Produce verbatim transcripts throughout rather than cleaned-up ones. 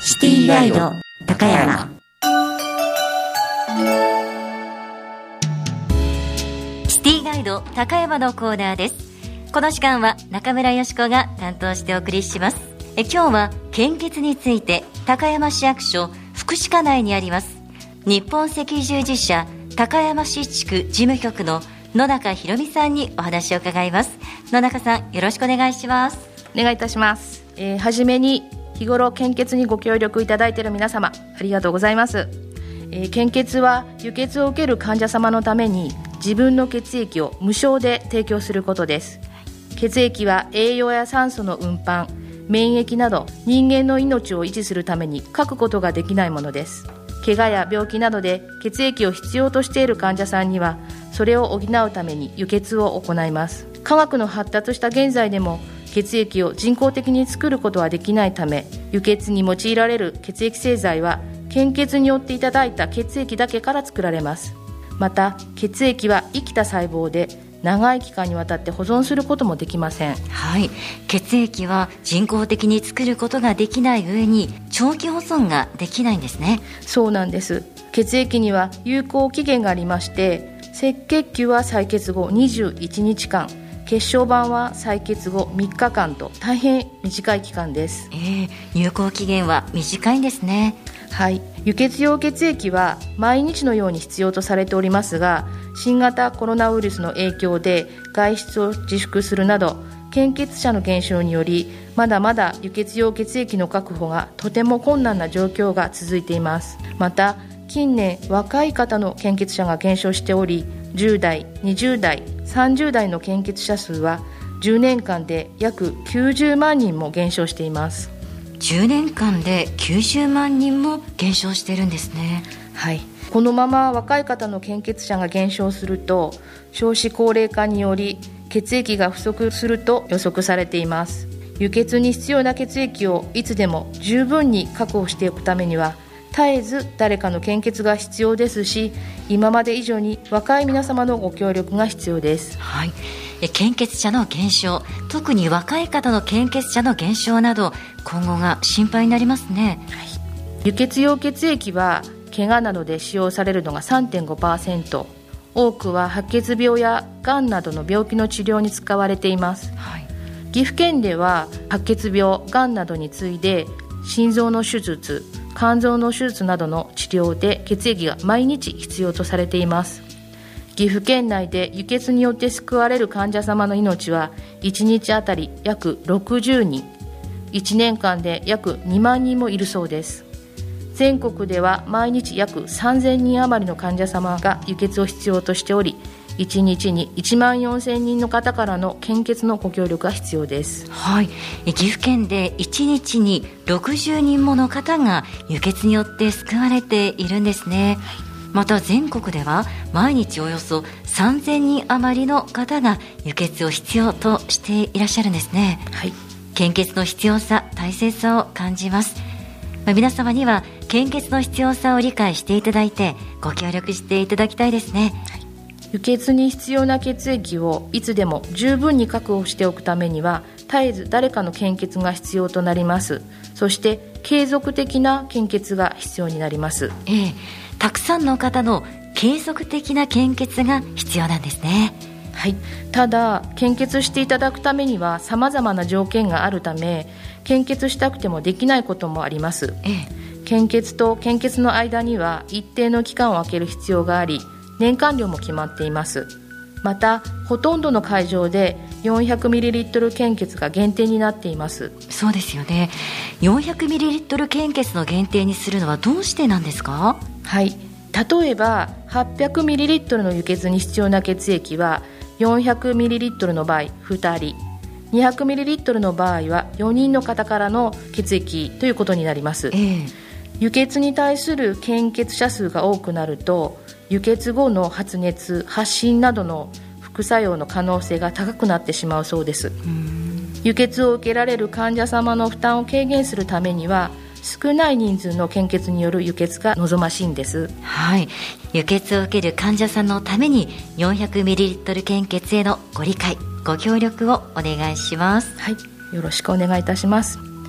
シティガイド高山。シティガイド高山のコーナーです。この時間は中村よし子が担当してお送りします。え今日は献血について高山市役所福祉課内にあります日本赤十字社高山市地区事務局の野中ひろみさんにお話を伺います。野中さん、よろしくお願いします。 お願いいたします。えー、はじめに日頃献血にご協力いただいている皆様、ありがとうございます。えー、献血は輸血を受ける患者様のために自分の血液を無償で提供することです。血液は栄養や酸素の運搬、免疫など人間の命を維持するために欠くことができないものです。怪我や病気などで血液を必要としている患者さんにはそれを補うために輸血を行います。科学の発達した現在でも血液を人工的に作ることはできないため、輸血に用いられる血液製剤は献血によっていただいた血液だけから作られます。また血液は生きた細胞で長い期間にわたって保存することもできません。 はい、血液は人工的に作ることができない上に長期保存ができないんですね。 そうなんです。血液には有効期限がありまして、赤血球は採血後にじゅういちにちかん、血小板は採血後みっかかんと大変短い期間です。 えー、有効期限は短いんですね。 はい、輸血用血液は毎日のように必要とされておりますが、新型コロナウイルスの影響で外出を自粛するなど献血者の減少により、まだまだ輸血用血液の確保がとても困難な状況が続いています。また近年若い方の献血者が減少しており、じゅうだい、にじゅうだい、さんじゅうだいの献血者数はじゅうねんかんで約きゅうじゅうまんにんも減少しています。 じゅうねんかんできゅうじゅうまんにんも減少しているんですね。 はい、このまま若い方の献血者が減少すると少子高齢化により血液が不足すると予測されています。輸血に必要な血液をいつでも十分に確保しておくためには絶えず誰かの献血が必要ですし、今まで以上に若い皆様のご協力が必要です。 はい、献血者の減少、特に若い方の献血者の減少など今後が心配になりますね。 はい、輸血用血液は怪我などで使用されるのが さんてんごパーセント、 多くは白血病やがんなどの病気の治療に使われています。はい、岐阜県では白血病、がんなどに次いで心臓の手術、肝臓の手術などの治療で血液が毎日必要とされています。岐阜県内で輸血によって救われる患者様の命はいちにちあたり約ろくじゅうにん、いちねんかんで約にまんにんもいるそうです。全国では毎日約さんぜんにん余りの患者様が輸血を必要としており、いちにちにいちまんよんせんにんの方からの献血のご協力が必要です。 はい、岐阜県でいちにちにろくじゅうにんもの方が輸血によって救われているんですね。また全国では毎日およそさんぜんにん余りの方が輸血を必要としていらっしゃるんですね。はい、献血の必要さ、大切さを感じます。まあ、皆様には献血の必要さを理解していただいてご協力していただきたいですね。はい、 輸血に必要な血液をいつでも十分に確保しておくためには絶えず誰かの献血が必要となります。そして継続的な献血が必要になります。 ええ、たくさんの方の継続的な献血が必要なんですね。 はい、ただ献血していただくためには様々な条件があるため、献血したくてもできないこともあります。ええ、献血と献血の間には一定の期間を空ける必要があり、年間量も決まっています。またほとんどの会場で よんひゃくミリリットル 献血が限定になっています。 そうですよね。 よんひゃくミリリットル 献血の限定にするのはどうしてなんですか？ はい、例えば はっぴゃくミリリットル の輸血に必要な血液は よんひゃくミリリットル の場合ふたり、にひゃくミリリットル の場合はよにんの方からの血液ということになります。えー、輸血に対する献血者数が多くなると輸血後の発熱、発疹などの副作用の可能性が高くなってしまうそうです。うん、輸血を受けられる患者様の負担を軽減するためには少ない人数の献血による輸血が望ましいんです。 はい、輸血を受ける患者さんのために よんひゃくミリリットル 献血へのご理解、ご協力をお願いします。 はい、よろしくお願いいたします。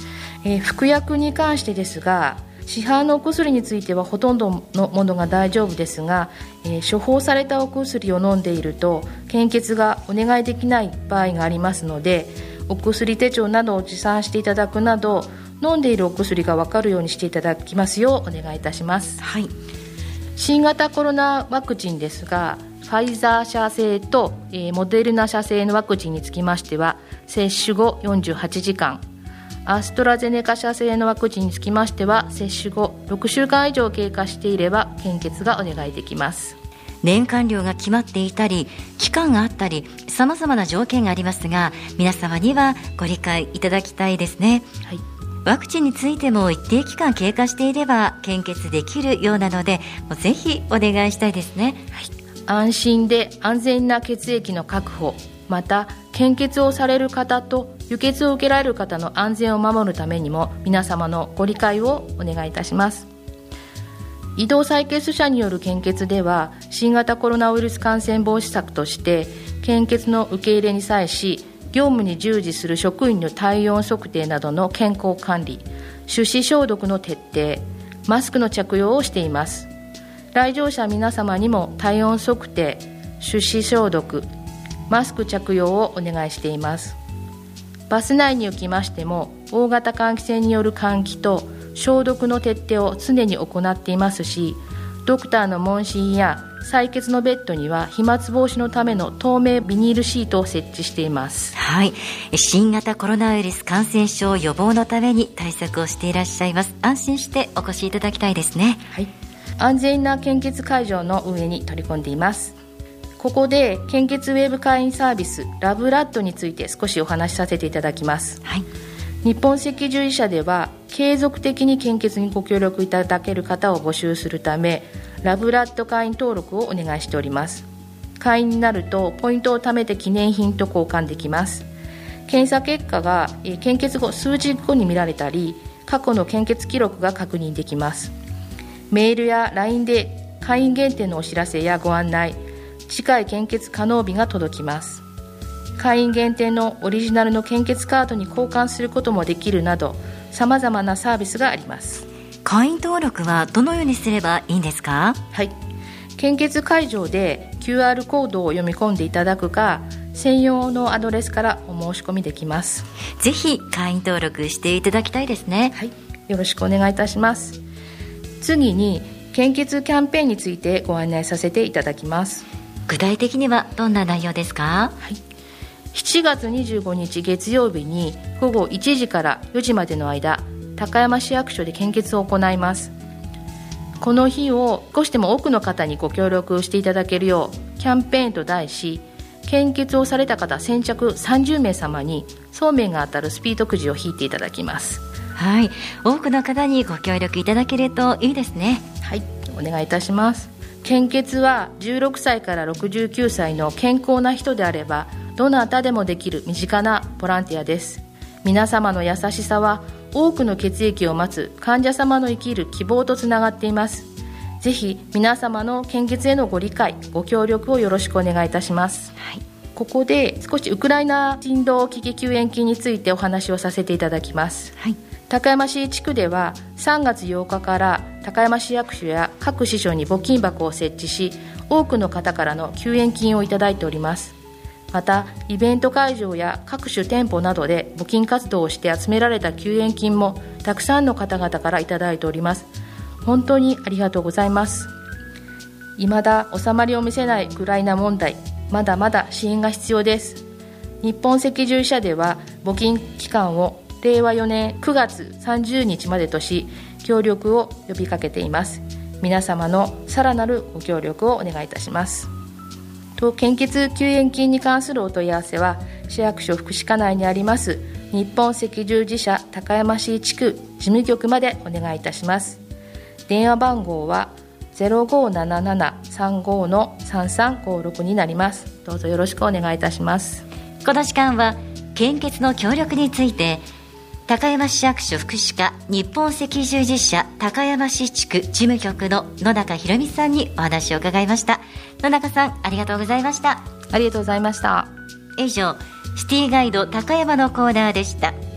えー、服薬に関してですが、市販のお薬についてはほとんどのものが大丈夫ですが、えー、処方されたお薬を飲んでいると献血がお願いできない場合がありますので、お薬手帳などを持参していただくなど、飲んでいるお薬が分かるようにしていただきますようお願いいたします。 はい、 新型コロナワクチンですが、ファイザー社製と、えー、モデルナ社製のワクチンにつきましては接種後よんじゅうはちじかん、アストラゼネカ社製のワクチンにつきましては接種後ろくしゅうかん以上経過していれば献血がお願いできます。 年間量が決まっていたり期間があったり様々な条件がありますが、皆様にはご理解いただきたいですね。はい、ワクチンについても一定期間経過していれば献血できるようなので、もうぜひお願いしたいですね。 はい、安心で安全な血液の確保、また献血をされる方と輸血を受けられる方の安全を守るためにも皆様のご理解をお願いいたします。移動採血者による献血では、新型コロナウイルス感染防止策として献血の受け入れに際し業務に従事する職員の体温測定などの健康管理、手指消毒の徹底、マスクの着用をしています。来場者皆様にも体温測定、手指消毒、マスク着用をお願いしています。バス内におきましても大型換気扇による換気と消毒の徹底を常に行っていますし、ドクターの問診や採血のベッドには飛沫防止のための透明ビニールシートを設置しています。 はい、新型コロナウイルス感染症予防のために対策をしていらっしゃいます。安心してお越しいただきたいですね。 はい、安全な献血会場の運営に取り組んでいます。ここで献血ウェブ会員サービスラブラッドについて少しお話しさせていただきます。はい、日本赤十字社では継続的に献血にご協力いただける方を募集するため、ラブラッド会員登録をお願いしております。会員になるとポイントを貯めて記念品と交換できます。検査結果が献血後数日後に見られたり、過去の献血記録が確認できます。メールや ライン で会員限定のお知らせやご案内、次回献血可能日が届きます。会員限定のオリジナルの献血カードに交換することもできるなど、さまざまなサービスがあります。 会員登録はどのようにすればいいんですか？ はい、献血会場で キューアール コードを読み込んでいただくか、専用のアドレスからお申し込みできます。 ぜひ会員登録していただきたいですね。 はい、よろしくお願いいたします。次に献血キャンペーンについてご案内させていただきます。 具体的にはどんな内容ですか？ はい、しちがつにじゅうごにち月曜日にごごいちじからよじまでの間、高山市役所で献血を行います。この日を少しでも多くの方にご協力していただけるようキャンペーンと題し、献血をされた方先着さんじゅうめい様にそうめんが当たるスピードくじを引いていただきます。 はい、多くの方にご協力いただけるといいですね。 はい、お願いいたします。献血はじゅうろくさいからろくじゅうきゅうさいの健康な人であればどなたでもできる身近なボランティアです。皆様の優しさは多くの血液を待つ患者様の生きる希望とつながっています。ぜひ皆様の献血へのご理解ご協力をよろしくお願いいたします。はい、ここで少しウクライナ人道危機救援金についてお話をさせていただきます。はい、高山市地区ではさんがつようかから高山市役所や各支所に募金箱を設置し、多くの方からの救援金をいただいております。またイベント会場や各種店舗などで募金活動をして集められた救援金もたくさんの方々からいただいております。本当にありがとうございます。未だ収まりを見せないウクライナ問題、まだまだ支援が必要です。日本赤十字社では募金期間をれいわよねんくがつさんじゅうにちまでとし、協力を呼びかけています。皆様のさらなるご協力をお願いいたします。と献血救援金に関するお問い合わせは市役所福祉課内にあります日本赤十字社高山市地区事務局までお願いいたします。電話番号は ゼロごーななななさんご のさんさんごろく になります。どうぞよろしくお願いいたします。 この時間は献血の協力について高山市役所福祉課日本赤十字社高山市地区事務局の野中ひろみさんにお話を伺いました。野中さん、ありがとうございました。 ありがとうございました。 以上、シティガイド高山のコーナーでした。